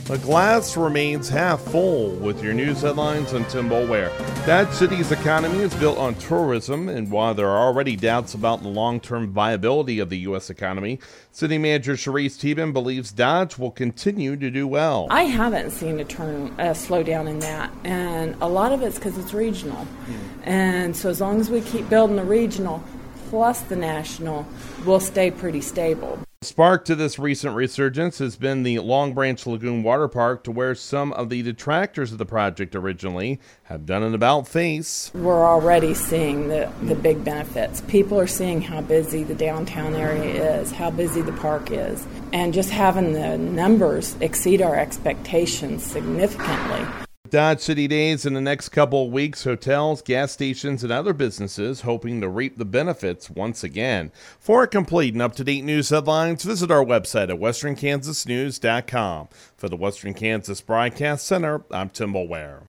The glass remains half full with your news headlines. I'm Tim Boulware. Dodge City's economy is built on tourism, and while there are already doubts about the long-term viability of the U.S. economy, City Manager Sharice Tebben believes Dodge will continue to do well. I haven't seen a slowdown in that, and a lot of it's because it's regional. And so as long as we keep building the regional plus the national, we'll stay pretty stable. The spark to this recent resurgence has been the Long Branch Lagoon Water Park, to where some of the detractors of the project originally have done an about-face. We're already seeing the big benefits. People are seeing how busy the downtown area is, how busy the park is, and just having the numbers exceed our expectations significantly. Dodge City Days in the next couple of weeks, hotels, gas stations, and other businesses hoping to reap the benefits once again. For complete and up-to-date news headlines, visit our website at westernkansasnews.com. For the Western Kansas Broadcast Center, I'm Tim Boulware.